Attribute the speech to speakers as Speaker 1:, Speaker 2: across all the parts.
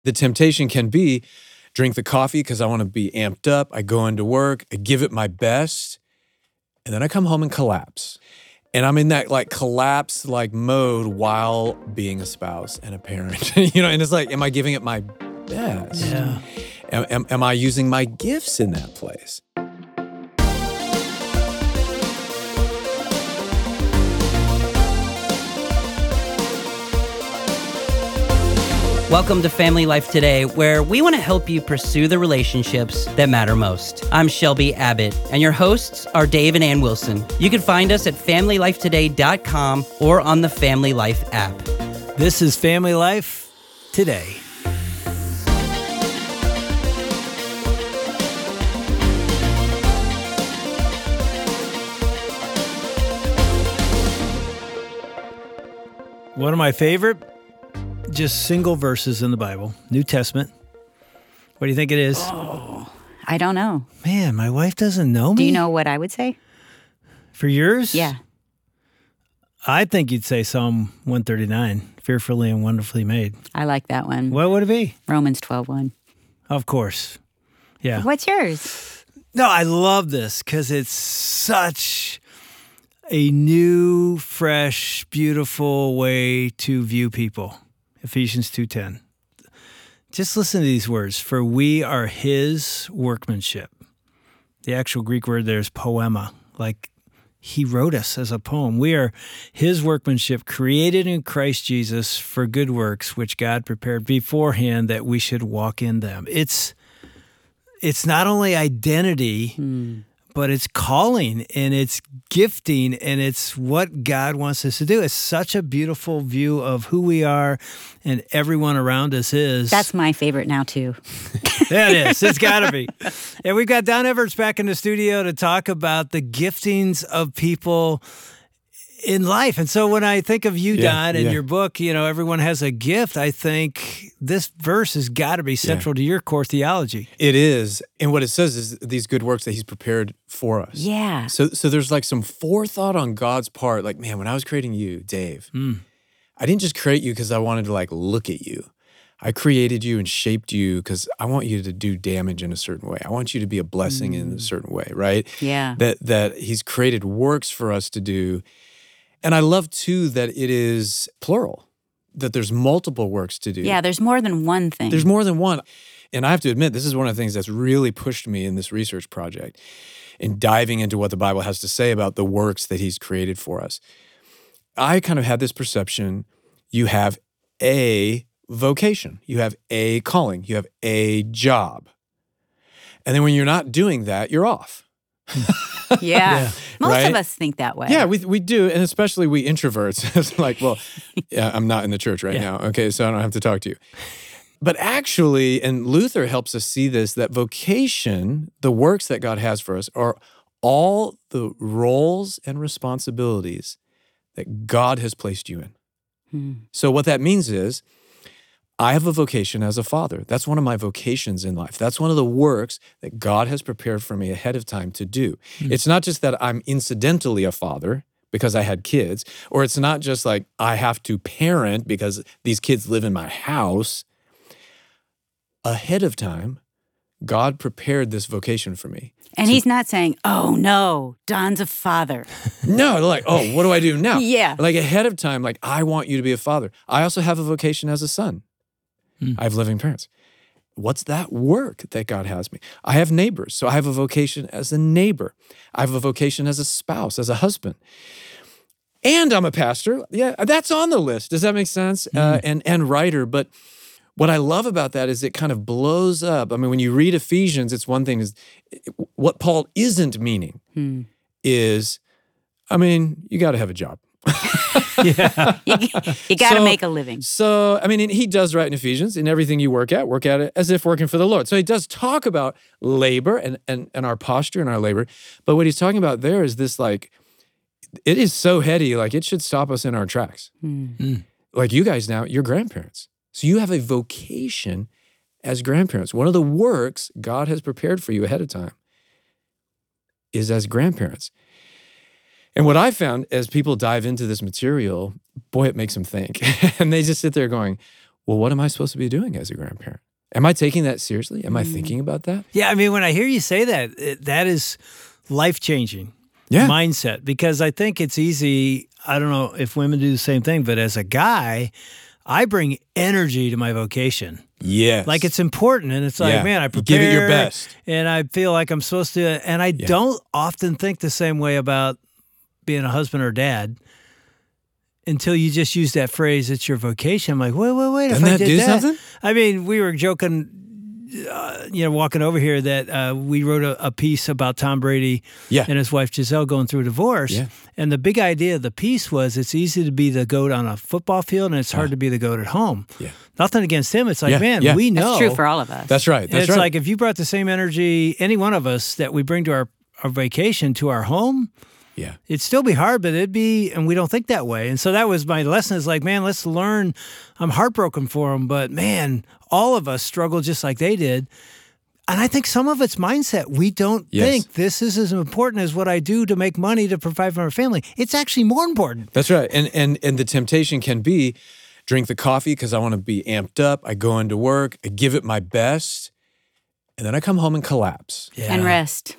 Speaker 1: The temptation can be drink the coffee because I want to be amped up. I go into work, I give it my best, and then I come home and collapse. And I'm in that like collapse like mode while being a spouse and a parent, and it's like, am I giving it my best?
Speaker 2: Yeah.
Speaker 1: Am I using my gifts in that place?
Speaker 2: Welcome to Family Life Today, where we want to help you pursue the relationships that matter most. I'm Shelby Abbott, and your hosts are Dave and Ann Wilson. You can find us at FamilyLifeToday.com or on the Family Life app.
Speaker 3: This is Family Life Today. One of my favorite, just single verses in the Bible, New Testament. What do you think it is?
Speaker 4: Oh, I don't know.
Speaker 3: Man, my wife doesn't know me.
Speaker 4: Do you know what I would say?
Speaker 3: For yours?
Speaker 4: Yeah.
Speaker 3: I think you'd say Psalm 139, fearfully and wonderfully made.
Speaker 4: I like that one.
Speaker 3: What would it be?
Speaker 4: Romans 12:1.
Speaker 3: Of course. Yeah.
Speaker 4: What's yours?
Speaker 3: No, I love this because it's such a new, fresh, beautiful way to view people. Ephesians 2:10. Just listen to these words. For we are his workmanship. The actual Greek word there is poema, like he wrote us as a poem. We are his workmanship, created in Christ Jesus for good works, which God prepared beforehand that we should walk in them. It's not only identity, but it's calling and it's gifting and it's what God wants us to do. It's such a beautiful view of who we are and everyone around us is.
Speaker 4: That's my favorite now, too.
Speaker 3: Yeah, it is. It's got to be. And we've got Don Everts back in the studio to talk about the giftings of people in life. And so when I think of you, Don, and your book, everyone has a gift, I think this verse has got to be central to your core theology.
Speaker 1: It is. And what it says is these good works that he's prepared for us.
Speaker 4: Yeah.
Speaker 1: So there's like some forethought on God's part. Like, man, when I was creating you, Dave, I didn't just create you because I wanted to like look at you. I created you and shaped you because I want you to do damage in a certain way. I want you to be a blessing in a certain way, right?
Speaker 4: Yeah.
Speaker 1: That he's created works for us to do. And I love, too, that it is plural, that there's multiple works to do.
Speaker 4: Yeah, there's more than one thing.
Speaker 1: There's more than one. And I have to admit, this is one of the things that's really pushed me in this research project, in diving into what the Bible has to say about the works that he's created for us. I kind of had this perception, you have a vocation, you have a calling, you have a job. And then when you're not doing that, you're off.
Speaker 4: Yeah. Most
Speaker 1: right?
Speaker 4: of us think that way.
Speaker 1: Yeah, we do, and especially we introverts. It's like, well, I'm not in the church right now, okay, so I don't have to talk to you. But actually, and Luther helps us see this, that vocation, the works that God has for us, are all the roles and responsibilities that God has placed you in. So what that means is, I have a vocation as a father. That's one of my vocations in life. That's one of the works that God has prepared for me ahead of time to do. It's not just that I'm incidentally a father because I had kids, or it's not just like I have to parent because these kids live in my house. Ahead of time, God prepared this vocation for me.
Speaker 4: And he's not saying, oh, no, Don's a father.
Speaker 1: No, like, oh, what do I do now?
Speaker 4: Yeah.
Speaker 1: Like ahead of time, like I want you to be a father. I also have a vocation as a son. I have living parents. What's that work that God has me? I have neighbors, so I have a vocation as a neighbor. I have a vocation as a spouse, as a husband. And I'm a pastor. Yeah, that's on the list. Does that make sense? And writer. But what I love about that is it kind of blows up. I mean, when you read Ephesians, it's one thing. Is what Paul isn't meaning is, I mean, you got to have a job.
Speaker 4: Yeah. You got to make a living.
Speaker 1: So, I mean, he does write in Ephesians, in everything you work at it as if working for the Lord. So he does talk about labor and our posture and our labor. But what he's talking about there is this, like, it is so heady, like it should stop us in our tracks. Like you guys now, you're grandparents. So you have a vocation as grandparents. One of the works God has prepared for you ahead of time is as grandparents. And what I found as people dive into this material, boy, it makes them think. And they just sit there going, well, what am I supposed to be doing as a grandparent? Am I taking that seriously? Am I thinking about that?
Speaker 3: Yeah, I mean, when I hear you say that, that is life-changing mindset, because I think it's easy. I don't know if women do the same thing, but as a guy, I bring energy to my vocation.
Speaker 1: Yes.
Speaker 3: Like it's important, and it's like, man, I prepare.
Speaker 1: You give it your best.
Speaker 3: And I feel like I'm supposed to, and I don't often think the same way about being a husband or dad until you just use that phrase, it's your vocation. I'm like, wait,
Speaker 1: Doesn't
Speaker 3: if I
Speaker 1: that
Speaker 3: did
Speaker 1: do
Speaker 3: that.
Speaker 1: something?
Speaker 3: I mean, we were joking, walking over here that we wrote a piece about Tom Brady and his wife Giselle going through a divorce. Yeah. And the big idea of the piece was it's easy to be the GOAT on a football field and it's hard to be the GOAT at home. Yeah. Nothing against him. It's like, we know.
Speaker 4: That's true for all of us.
Speaker 1: That's right.
Speaker 3: It's like if you brought the same energy, any one of us, that we bring to our vacation to our home, it'd still be hard, but it'd be, and we don't think that way. And so that was my lesson, is like, man, let's learn. I'm heartbroken for them, but man, all of us struggle just like they did. And I think some of it's mindset. We don't think this is as important as what I do to make money to provide for our family. It's actually more important.
Speaker 1: That's right. And the temptation can be drink the coffee because I want to be amped up. I go into work, I give it my best, and then I come home and collapse.
Speaker 4: Yeah. And rest.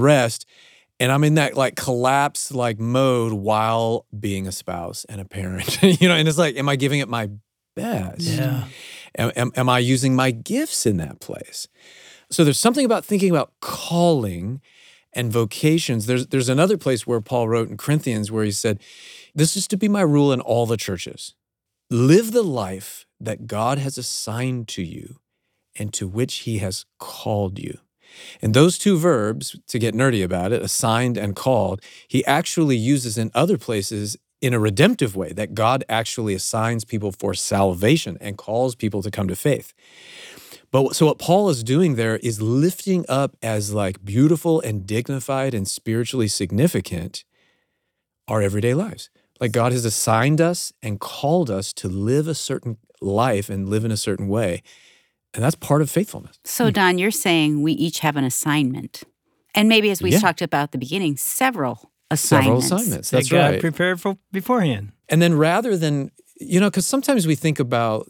Speaker 1: And I'm in that like collapse like mode while being a spouse and a parent, and it's like, am I giving it my best?
Speaker 3: Yeah.
Speaker 1: Am I using my gifts in that place? So there's something about thinking about calling and vocations. There's another place where Paul wrote in Corinthians where he said, this is to be my rule in all the churches. Live the life that God has assigned to you and to which he has called you. And those two verbs, to get nerdy about it, assigned and called, he actually uses in other places in a redemptive way, that God actually assigns people for salvation and calls people to come to faith. But so what Paul is doing there is lifting up as like beautiful and dignified and spiritually significant our everyday lives. Like God has assigned us and called us to live a certain life and live in a certain way. And that's part of faithfulness.
Speaker 4: So, Don, you're saying we each have an assignment. And maybe, as we talked about at the beginning, several assignments.
Speaker 1: That's
Speaker 3: that
Speaker 1: right.
Speaker 3: God prepared for beforehand.
Speaker 1: And then rather than, because sometimes we think about,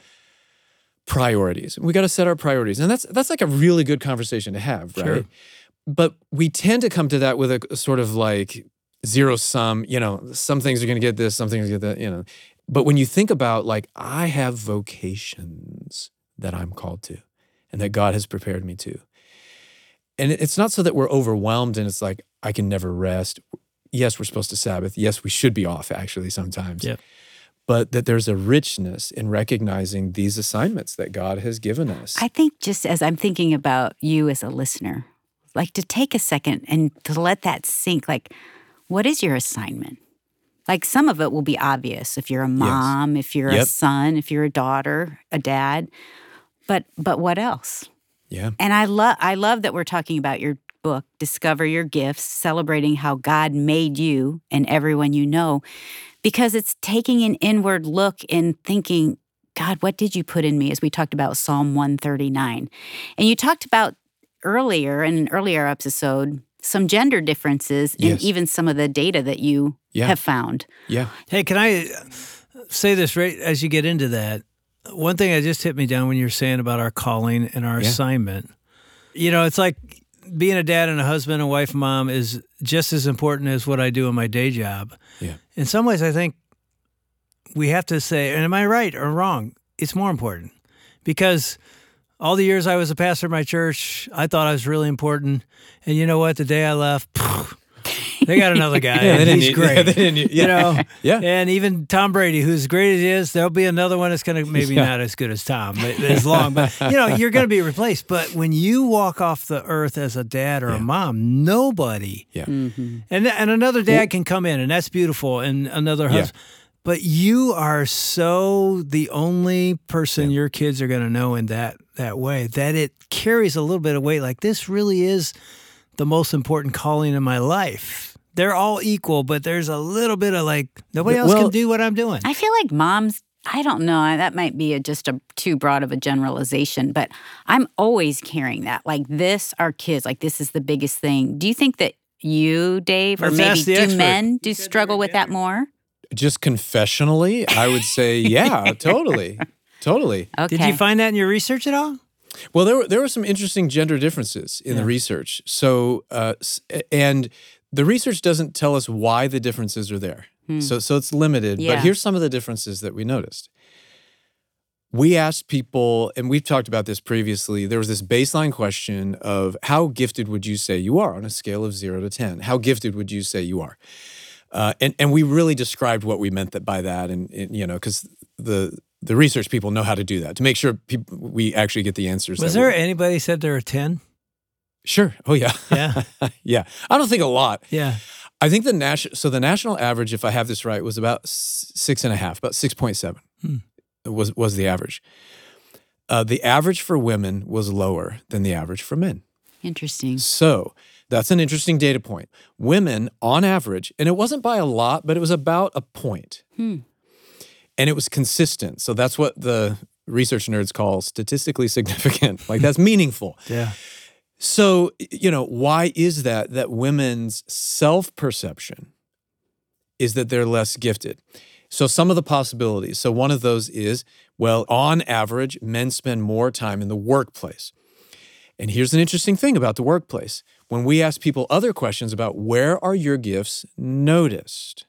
Speaker 1: priorities. We got to set our priorities. And that's like a really good conversation to have, right?
Speaker 3: Sure.
Speaker 1: But we tend to come to that with a sort of like zero sum, some things are going to get this, some things are going to get that, But when you think about like, I have vocations that I'm called to and that God has prepared me to. And it's not so that we're overwhelmed and it's like, I can never rest. Yes, we're supposed to Sabbath. Yes, we should be off actually sometimes.
Speaker 3: Yep.
Speaker 1: But that there's a richness in recognizing these assignments that God has given us.
Speaker 4: I think just as I'm thinking about you as a listener, like to take a second and to let that sink, like, what is your assignment? Like some of it will be obvious if you're a mom, if you're a son, if you're a daughter, a dad. But what else?
Speaker 1: Yeah.
Speaker 4: And I love that we're talking about your book, Discover Your Gifts, celebrating how God made you and everyone you know, because it's taking an inward look and thinking, God, what did you put in me? As we talked about Psalm 139. And you talked about earlier, in an earlier episode, some gender differences in even some of the data that you have found.
Speaker 1: Yeah.
Speaker 3: Hey, can I say this right as you get into that? One thing that just hit me down when you're saying about our calling and our assignment. It's like being a dad and a husband and wife and mom is just as important as what I do in my day job.
Speaker 1: Yeah.
Speaker 3: In some ways, I think we have to say, and am I right or wrong? It's more important because all the years I was a pastor of my church, I thought I was really important. And you know what? The day I left, they got another guy. He's great. And even Tom Brady, who's great as he is, there'll be another one that's going to maybe not as good as Tom, as long. But, you're going to be replaced. But when you walk off the earth as a dad or a mom, nobody.
Speaker 1: Yeah.
Speaker 4: Mm-hmm.
Speaker 3: And another dad can come in, and that's beautiful, and another husband. But you are so the only person your kids are going to know in that way that it carries a little bit of weight. Like, this really is the most important calling in my life. They're all equal, but there's a little bit of like, nobody else can do what I'm doing.
Speaker 4: I feel like moms, I don't know, that might be just a too broad of a generalization, but I'm always carrying that. Like, this, our kids, like, this is the biggest thing. Do you think that you, Dave, or maybe do men struggle with that more?
Speaker 1: Just confessionally, I would say, yeah, totally. Totally.
Speaker 4: Okay.
Speaker 3: Did you find that in your research at all?
Speaker 1: Well, there were some interesting gender differences in the research. So, and the research doesn't tell us why the differences are there. So it's limited.
Speaker 4: Yeah.
Speaker 1: But here's some of the differences that we noticed. We asked people, and we've talked about this previously, there was this baseline question of how gifted would you say you are on a scale of 0 to 10? How gifted would you say you are? And we really described what we meant by that, and you know, because the research people know how to do that to make sure we actually get the answers.
Speaker 3: Was there anybody said they're a 10?
Speaker 1: Sure. Oh yeah.
Speaker 3: Yeah.
Speaker 1: Yeah. I don't think a lot.
Speaker 3: Yeah.
Speaker 1: I think the national average, if I have this right, was about 6.5, about 6.7 was the average. The average for women was lower than the average for men.
Speaker 4: Interesting.
Speaker 1: So that's an interesting data point. Women, on average, and it wasn't by a lot, but it was about a point. And it was consistent. So that's what the research nerds call statistically significant. Like that's meaningful.
Speaker 3: Yeah.
Speaker 1: So, you know, why is that? That women's self-perception is that they're less gifted. So some of the possibilities. So one of those is, well, on average, men spend more time in the workplace. And here's an interesting thing about the workplace. When we ask people other questions about where are your gifts noticed,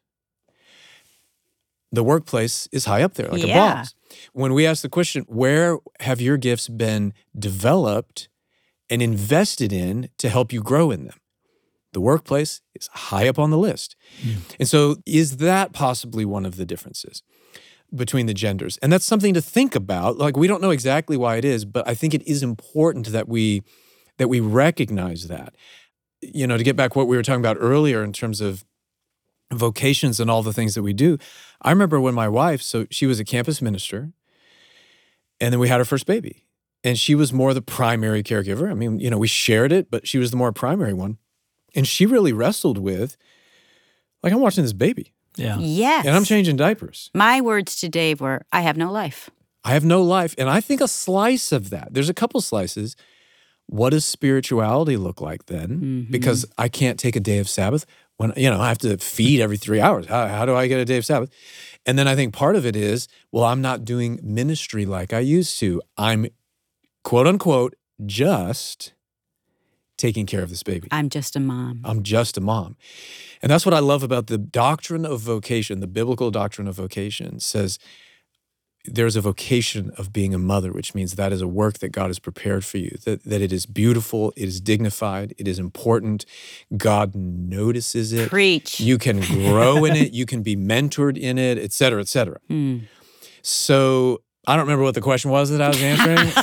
Speaker 1: the workplace is high up there, like a boss. When we ask the question, where have your gifts been developed and invested in to help you grow in them? The workplace is high up on the list. And so is that possibly one of the differences between the genders? And that's something to think about. Like, we don't know exactly why it is, but I think it is important that we recognize that. You know, to get back what we were talking about earlier in terms of vocations and all the things that we do. I remember when my wife, so she was a campus minister, and then we had our first baby. And she was more the primary caregiver. I mean, you know, we shared it, but she was the more primary one. And she really wrestled with, like, I'm watching this baby.
Speaker 3: Yeah.
Speaker 4: Yes.
Speaker 1: And I'm changing diapers.
Speaker 4: My words to Dave were, I have no life.
Speaker 1: I have no life. And I think a slice of that, there's a couple slices. What does spirituality look like then? Because I can't take a day of Sabbath when, you know, I have to feed every 3 hours. How do I get a day of Sabbath? And then I think part of it is, well, I'm not doing ministry like I used to. I'm, quote unquote, just taking care of this baby.
Speaker 4: I'm just a mom.
Speaker 1: I'm just a mom. And that's what I love about the doctrine of vocation. The biblical doctrine of vocation says there's a vocation of being a mother, which means that is a work that God has prepared for you, that it is beautiful, it is dignified, it is important. God notices it.
Speaker 4: Preach.
Speaker 1: You can grow in it. You can be mentored in it, et cetera, et cetera. So I don't remember what the question was that I was answering,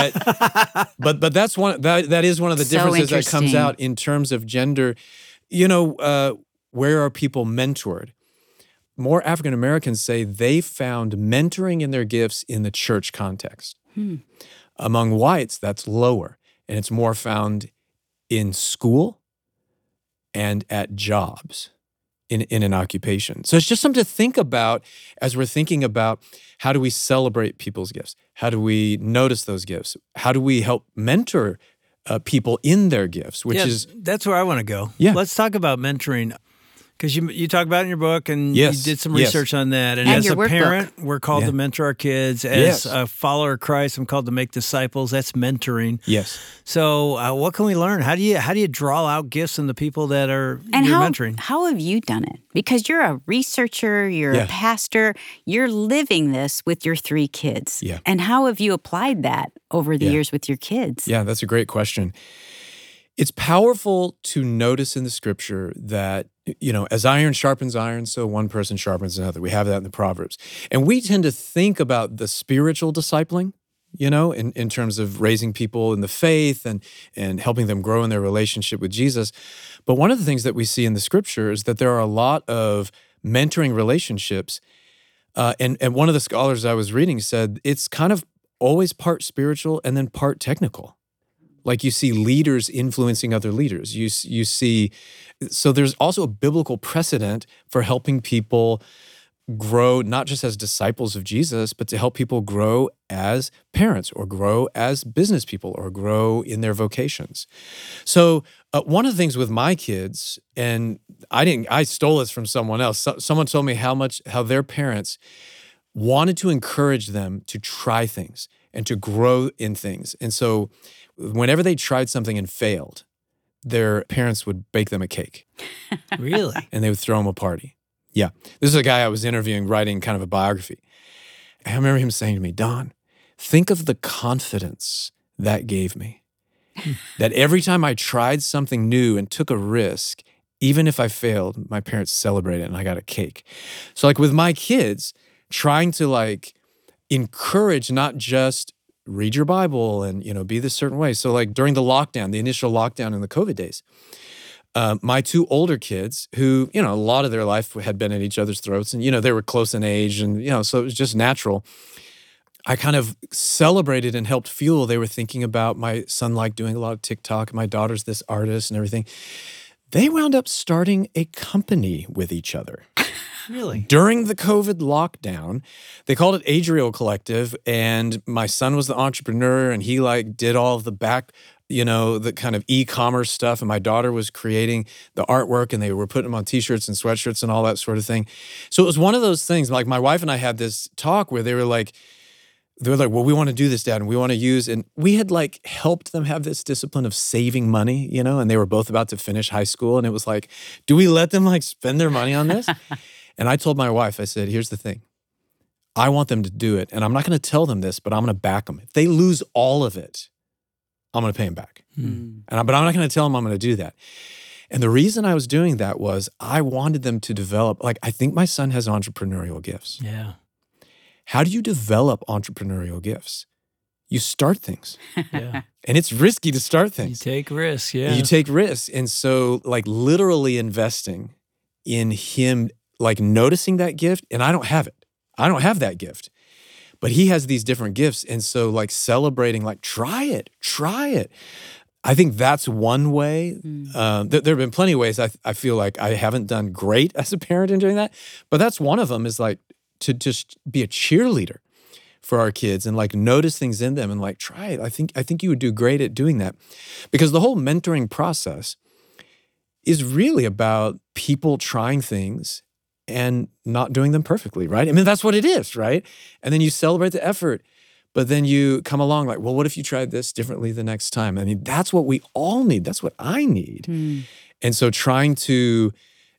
Speaker 1: but that's one that is one of the
Speaker 4: So
Speaker 1: differences that comes
Speaker 4: interesting.
Speaker 1: out in terms of gender. You know, where are people mentored? More African Americans say they found mentoring in their gifts in the church context. Among whites, that's lower, and it's more found in school and at jobs. In an occupation. So it's just something to think about as we're thinking about how do we celebrate people's gifts? How do we notice those gifts? How do we help mentor people in their gifts, which is...
Speaker 3: That's where I want to go.
Speaker 1: Yeah.
Speaker 3: Let's talk about mentoring. Because you talk about it in your book, and
Speaker 1: Yes,
Speaker 3: you did some
Speaker 1: yes.
Speaker 3: research on that. And
Speaker 4: And
Speaker 3: as
Speaker 4: your
Speaker 3: a
Speaker 4: workbook.
Speaker 3: parent, we're called
Speaker 1: Yeah.
Speaker 3: to mentor our kids. As
Speaker 1: Yes.
Speaker 3: a follower of Christ, I'm called to make disciples. That's mentoring.
Speaker 1: Yes.
Speaker 3: So what can we learn? How do you draw out gifts in the people that are
Speaker 4: And
Speaker 3: you're
Speaker 4: how,
Speaker 3: mentoring?
Speaker 4: how have you done it? Because you're a researcher, you're
Speaker 1: Yeah.
Speaker 4: a pastor, you're living this with your 3 kids.
Speaker 1: Yeah.
Speaker 4: And how have you applied that over the
Speaker 1: Yeah.
Speaker 4: years with your kids?
Speaker 1: Yeah, that's a great question. It's powerful to notice in the scripture that, you know, as iron sharpens iron, so one person sharpens another. We have that in the Proverbs. And we tend to think about the spiritual discipling, you know, in terms of raising people in the faith and helping them grow in their relationship with Jesus. But one of the things that we see in the scripture is that there are a lot of mentoring relationships. And one of the scholars I was reading said it's kind of always part spiritual and then part technical. Like you see leaders influencing other leaders. You see, so there's also a biblical precedent for helping people grow, not just as disciples of Jesus, but to help people grow as parents or grow as business people or grow in their vocations. So one of the things with my kids, and I stole this from someone else. Someone told me how their parents wanted to encourage them to try things and to grow in things. And so whenever they tried something and failed, their parents would bake them a cake.
Speaker 3: Really?
Speaker 1: And they would throw them a party. Yeah. This is a guy I was interviewing, writing kind of a biography. I remember him saying to me, Don, think of the confidence that gave me. That every time I tried something new and took a risk, even if I failed, my parents celebrated and I got a cake. So like with my kids, trying to like encourage not just read your Bible and, be this certain way. So like during the lockdown, the initial lockdown in the COVID days, my two older kids who, a lot of their life had been at each other's throats and, they were close in age and, so it was just natural. I kind of celebrated and helped fuel. They were thinking about my son like doing a lot of TikTok. My daughter's this artist and everything. They wound up starting a company with each other.
Speaker 3: Really?
Speaker 1: During the COVID lockdown, they called it Adriel Collective, and my son was the entrepreneur, and he like did all of the back, the kind of e-commerce stuff, and my daughter was creating the artwork, and they were putting them on t-shirts and sweatshirts and all that sort of thing. So it was one of those things, like my wife and I had this talk where they were like, well, we want to do this, Dad, and we want to use, and we had like helped them have this discipline of saving money, and they were both about to finish high school, and it was like, do we let them like spend their money on this? And I told my wife, I said, here's the thing. I want them to do it, and I'm not going to tell them this, but I'm going to back them. If they lose all of it, I'm going to pay them back. But I'm not going to tell them I'm going to do that. And the reason I was doing that was I wanted them to develop, like I think my son has entrepreneurial gifts.
Speaker 3: Yeah.
Speaker 1: How do you develop entrepreneurial gifts? You start things.
Speaker 3: Yeah.
Speaker 1: And it's risky to start things.
Speaker 3: You take risks, yeah.
Speaker 1: You take risks. And so like literally investing in him, like noticing that gift, and I don't have it. I don't have that gift. But he has these different gifts. And so like celebrating, like try it. I think that's one way. There have been plenty of ways I feel like I haven't done great as a parent in doing that. But that's one of them is like, to just be a cheerleader for our kids and like notice things in them and like try it. I think you would do great at doing that because the whole mentoring process is really about people trying things and not doing them perfectly, right? I mean, that's what it is, right? And then you celebrate the effort, but then you come along like, well, what if you tried this differently the next time? I mean, that's what we all need. That's what I need. And so trying to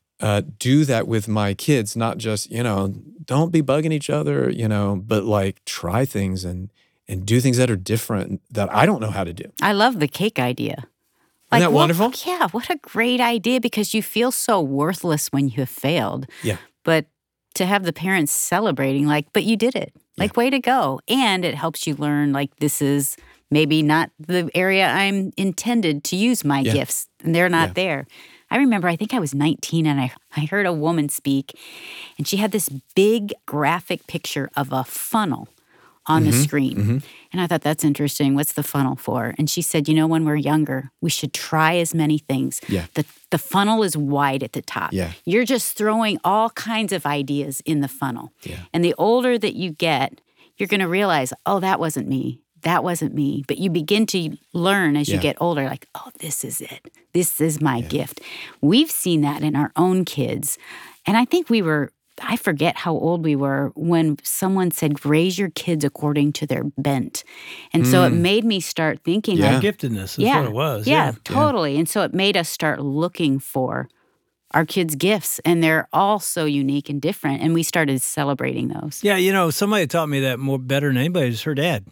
Speaker 1: do that with my kids, not just, don't be bugging each other, but like try things and do things that are different that I don't know how to do.
Speaker 4: I love the cake idea.
Speaker 1: Isn't that wonderful?
Speaker 4: Yeah, what a great idea because you feel so worthless when you have failed.
Speaker 1: Yeah.
Speaker 4: But to have the parents celebrating, like, but you did it. Like, way to go. And it helps you learn, like, this is maybe not the area I'm intended to use my gifts. And they're not there. I remember, I think I was 19 and I heard a woman speak and she had this big graphic picture of a funnel on the screen. And I thought, that's interesting. What's the funnel for? And she said, when we're younger, we should try as many things.
Speaker 1: Yeah.
Speaker 4: The funnel is wide at the top.
Speaker 1: Yeah.
Speaker 4: You're just throwing all kinds of ideas in the funnel.
Speaker 1: Yeah.
Speaker 4: And the older that you get, you're going to realize, oh, that wasn't me. That wasn't me. But you begin to learn as you get older, like, oh, this is it. This is my gift. We've seen that in our own kids. And I think I forget how old we were when someone said, raise your kids according to their bent. And so it made me start thinking.
Speaker 3: Like, giftedness is what it was.
Speaker 4: Yeah, totally. And so it made us start looking for our kids' gifts. And they're all so unique and different. And we started celebrating those.
Speaker 3: Yeah, somebody taught me that better than anybody is her dad.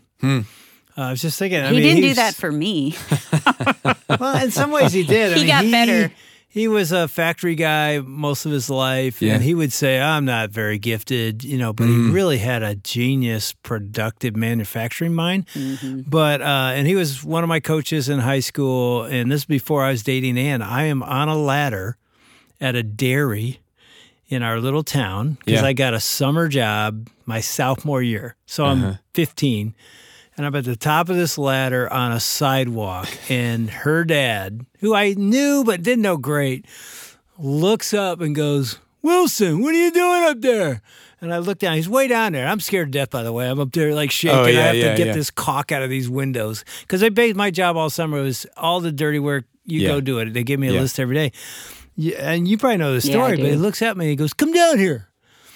Speaker 3: I was just thinking.
Speaker 4: He didn't do that for me.
Speaker 3: Well, in some ways he did.
Speaker 4: He got better.
Speaker 3: He was a factory guy most of his life, and he would say, I'm not very gifted, but he really had a genius, productive manufacturing mind. But, and he was one of my coaches in high school, and this is before I was dating Ann. I am on a ladder at a dairy in our little town because I got a summer job my sophomore year. So I'm 15. And I'm at the top of this ladder on a sidewalk, and her dad, who I knew but didn't know great, looks up and goes, Wilson, what are you doing up there? And I look down. He's way down there. I'm scared to death, by the way. I'm up there like shaking. I have to get this caulk out of these windows. Because my job all summer was all the dirty work. You go do it. They give me a list every day. And you probably know the story, but he looks at me and he goes, come down here.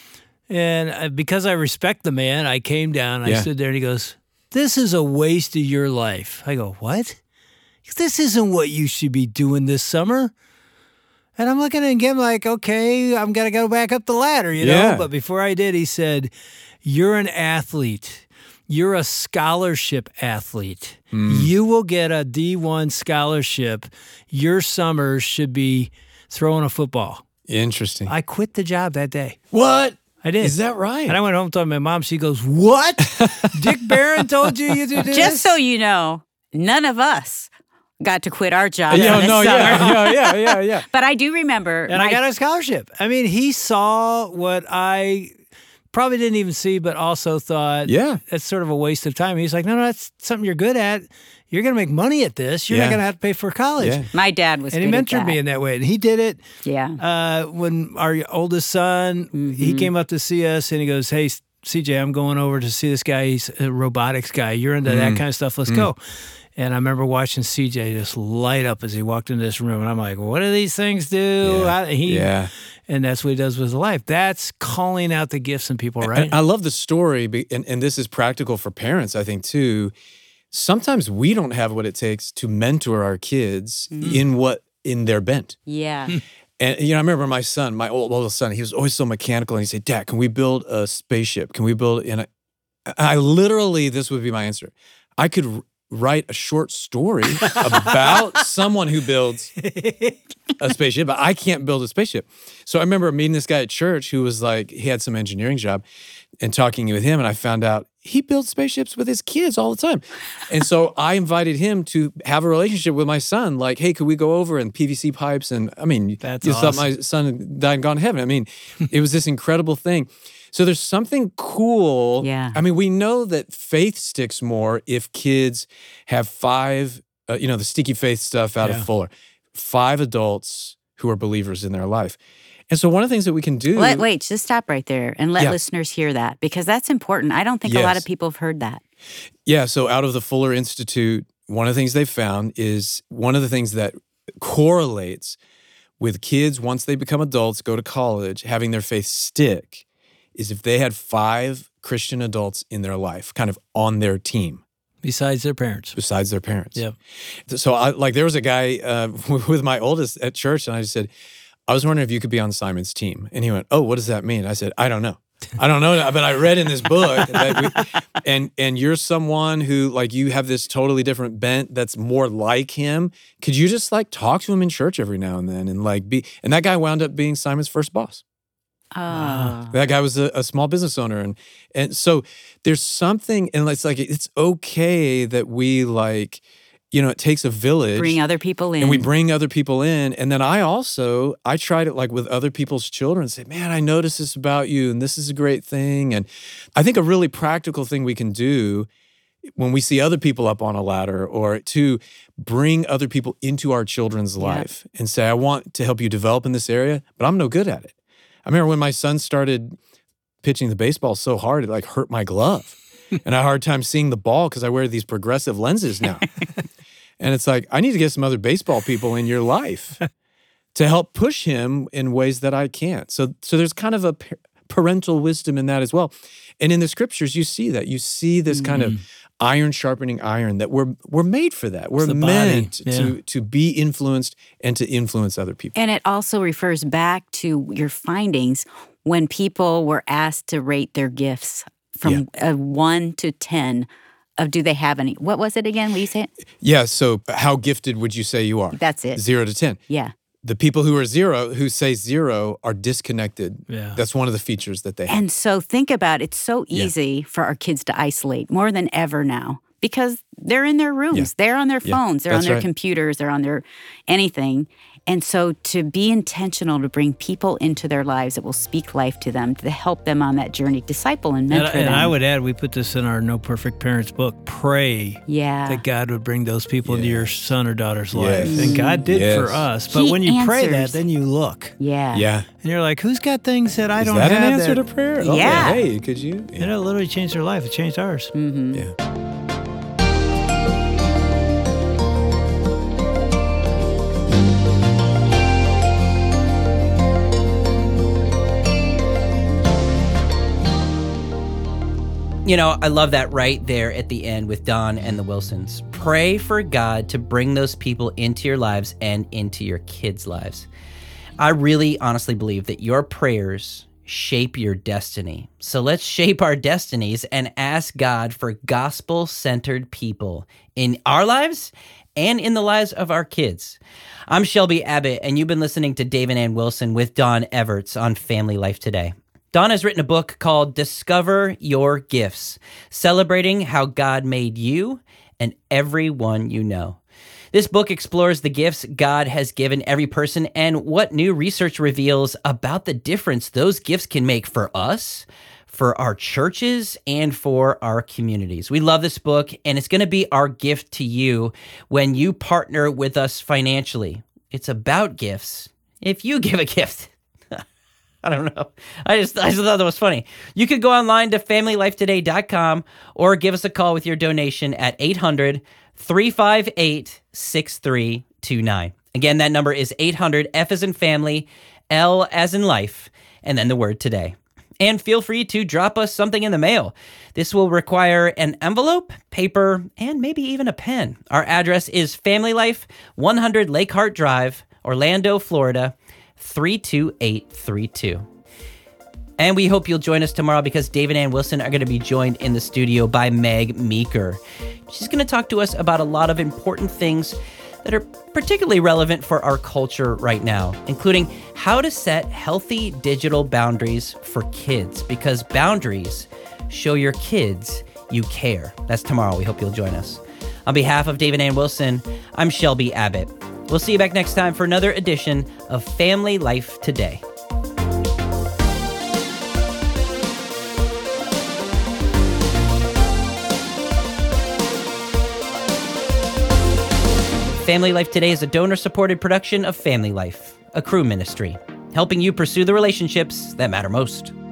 Speaker 3: And because I respect the man, I came down, I
Speaker 1: Yeah.
Speaker 3: stood there, and he goes, "This is a waste of your life." I go, "What?" He goes, "This isn't what you should be doing this summer." And I'm looking at him like, okay, I'm going to go back up the ladder, you know?
Speaker 1: Yeah.
Speaker 3: But before I did, he said, "You're an athlete. You're a scholarship athlete. You will get a D1 scholarship. Your summers should be throwing a football."
Speaker 1: Interesting.
Speaker 3: I quit the job that day.
Speaker 1: What?
Speaker 3: I did.
Speaker 1: Is that right?
Speaker 3: And I went home, told my mom. She goes, "What? Dick Barron told you to do this?"
Speaker 4: Just so you know, none of us got to quit our jobs
Speaker 1: Yeah,
Speaker 4: this
Speaker 1: no,
Speaker 4: summer.
Speaker 1: yeah.
Speaker 4: But I do remember.
Speaker 3: And I got a scholarship. I mean, he saw what I probably didn't even see, but also thought,
Speaker 1: Yeah.
Speaker 3: that's sort of a waste of time. He's like, no, that's something you're good at. You're going to make money at this. You're not
Speaker 1: Yeah.
Speaker 3: going to have to pay for college.
Speaker 1: Yeah.
Speaker 4: My dad was
Speaker 3: And he
Speaker 4: good at
Speaker 3: mentored
Speaker 4: that.
Speaker 3: me in that way. And he did it.
Speaker 4: Yeah.
Speaker 3: When our oldest son, he came up to see us and he goes, "Hey, CJ, I'm going over to see this guy. He's a robotics guy. You're into that kind of stuff. Let's go." And I remember watching CJ just light up as he walked into this room. And I'm like, what do these things do?
Speaker 1: Yeah.
Speaker 3: And that's what he does with his life. That's calling out the gifts in people, right?
Speaker 1: And I love the story, and this is practical for parents, I think, too. Sometimes we don't have what it takes to mentor our kids in their bent.
Speaker 4: Yeah.
Speaker 1: And, I remember my son, my oldest son, he was always so mechanical. And he'd say, "Dad, can we build a spaceship? Can we build," and I literally, this would be my answer. I could write a short story about someone who builds a spaceship, but I can't build a spaceship. So I remember meeting this guy at church who was like, he had some engineering job, and talking with him, and I found out he builds spaceships with his kids all the time. And so I invited him to have a relationship with my son, like, "Hey, could we go over and PVC pipes?" And I mean,
Speaker 3: That's
Speaker 1: you thought
Speaker 3: awesome.
Speaker 1: my son died and gone to heaven. I mean, it was this incredible thing. So there's something cool.
Speaker 4: Yeah.
Speaker 1: I mean, we know that faith sticks more if kids have five, the sticky faith stuff out
Speaker 3: Yeah.
Speaker 1: of Fuller, 5 adults who are believers in their life. And so one of the things that we can do.
Speaker 4: Wait, just stop right there and let
Speaker 1: Yeah.
Speaker 4: listeners hear that, because that's important. I don't think a lot
Speaker 1: Yes.
Speaker 4: of people have heard that.
Speaker 1: Yeah, so out of the Fuller Institute, one of the things they found is one of the things that correlates with kids once they become adults, go to college, having their faith stick, is if they had 5 Christian adults in their life, kind of on their team,
Speaker 3: Besides their parents.
Speaker 1: besides their parents.
Speaker 3: Yep.
Speaker 1: So there was a guy with my oldest at church, and I just said, "I was wondering if you could be on Simon's team." And he went, "Oh, what does that mean?" I said, "I don't know. I don't know, but I read in this book that and you're someone who, like, you have this totally different bent that's more like him. Could you just like talk to him in church every now and then and like be?" And that guy wound up being Simon's first boss.
Speaker 4: Oh.
Speaker 1: That guy was a small business owner, and so there's something, and it's like it's okay that we like, it takes a village.
Speaker 4: Bring other people in.
Speaker 1: And we bring other people in. And then I tried it like with other people's children and say, "Man, I noticed this about you and this is a great thing." And I think a really practical thing we can do when we see other people up on a ladder, or to bring other people into our children's life and say, "I want to help you develop in this area, but I'm no good at it." I remember when my son started pitching the baseball so hard, it like hurt my glove. And I had a hard time seeing the ball because I wear these progressive lenses now. And it's like, I need to get some other baseball people in your life to help push him in ways that I can't. So there's kind of a parental wisdom in that as well. And in the scriptures, you see that. You see this kind of iron sharpening iron, that we're made for that. We're
Speaker 3: the
Speaker 1: meant
Speaker 3: body.
Speaker 1: to be influenced and to influence other people.
Speaker 4: And it also refers back to your findings when people were asked to rate their gifts from a 1 to 10 of do they have any. What was it again? Will you say it?
Speaker 1: Yeah, so how gifted would you say you are?
Speaker 4: That's it.
Speaker 1: 0 to 10.
Speaker 4: Yeah.
Speaker 1: The people who say 0 are disconnected.
Speaker 3: Yeah.
Speaker 1: That's one of the features that they have.
Speaker 4: And so think about it. It's so easy for our kids to isolate more than ever now because they're in their rooms.
Speaker 1: Yeah.
Speaker 4: They're on their phones. They're on
Speaker 1: That's
Speaker 4: their
Speaker 1: right.
Speaker 4: computers. They're on their anything. And so to be intentional to bring people into their lives that will speak life to them, to help them on that journey, disciple and mentor them.
Speaker 3: And I would add, we put this in our No Perfect Parents book, pray that God would bring those people into your son or daughter's life.
Speaker 1: Yes.
Speaker 3: And God did
Speaker 1: Yes.
Speaker 3: for us. But
Speaker 4: He
Speaker 3: when you pray that,
Speaker 4: answers.
Speaker 3: then you look.
Speaker 4: Yeah.
Speaker 1: Yeah.
Speaker 3: And you're like, who's got things that I
Speaker 1: Is
Speaker 3: don't
Speaker 1: that
Speaker 3: have?
Speaker 1: an answer
Speaker 3: that,
Speaker 1: to prayer? Okay,
Speaker 4: Yeah.
Speaker 1: hey, could you?
Speaker 3: You know, it literally changed their life. It changed ours.
Speaker 4: Mm-hmm.
Speaker 1: Yeah.
Speaker 2: I love that right there at the end with Don and the Wilsons. Pray for God to bring those people into your lives and into your kids' lives. I really honestly believe that your prayers shape your destiny. So let's shape our destinies and ask God for gospel-centered people in our lives and in the lives of our kids. I'm Shelby Abbott, and you've been listening to Dave and Ann Wilson with Don Everts on Family Life Today. Don has written a book called Discover Your Gifts, celebrating how God made you and everyone you know. This book explores the gifts God has given every person and what new research reveals about the difference those gifts can make for us, for our churches, and for our communities. We love this book, and it's going to be our gift to you when you partner with us financially. It's about gifts. If you give a gift, I don't know. I just thought that was funny. You could go online to familylifetoday.com or give us a call with your donation at 800-358-6329. Again, that number is 800, F as in family, L as in life, and then the word today. And feel free to drop us something in the mail. This will require an envelope, paper, and maybe even a pen. Our address is Family Life, 100 Lake Hart Drive, Orlando, Florida, 32832. And we hope you'll join us tomorrow because Dave and Ann Wilson are going to be joined in the studio by Meg Meeker. She's going to talk to us about a lot of important things that are particularly relevant for our culture right now, including how to set healthy digital boundaries for kids, because boundaries show your kids you care. That's tomorrow. We hope you'll join us. On behalf of Dave and Ann Wilson, I'm Shelby Abbott. We'll see you back next time for another edition of Family Life Today. Family Life Today is a donor-supported production of Family Life, a Cru ministry, helping you pursue the relationships that matter most.